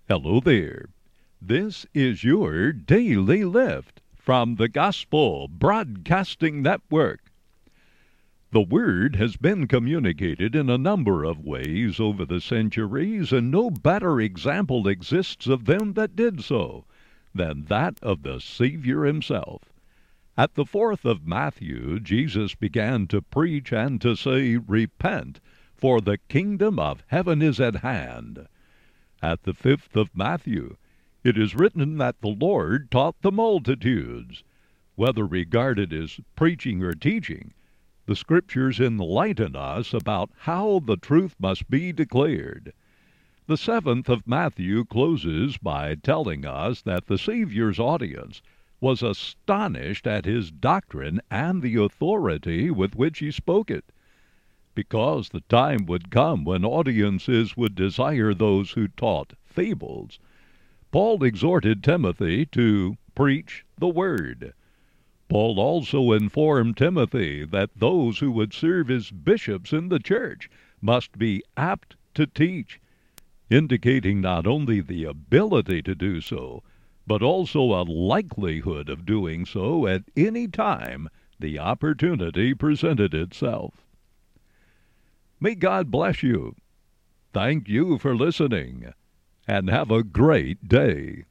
Hello there. This is your Daily Lift from the Gospel Broadcasting Network. The Word has been communicated in a number of ways over the centuries, and no better example exists of them that did so than that of the Savior himself. At the 4th of Matthew, Jesus began to preach and to say, "Repent, for the kingdom of heaven is at hand." At the 5th of Matthew, it is written that the Lord taught the multitudes. Whether regarded as preaching or teaching, the Scriptures enlighten us about how the truth must be declared. The 7th of Matthew closes by telling us that the Savior's audience was astonished at his doctrine and the authority with which he spoke it, because the time would come when audiences would desire those who taught fables. Paul exhorted Timothy to preach the Word. Paul also informed Timothy that those who would serve as bishops in the church must be apt to teach, indicating not only the ability to do so, but also a likelihood of doing so at any time the opportunity presented itself. May God bless you. Thank you for listening, and have a great day.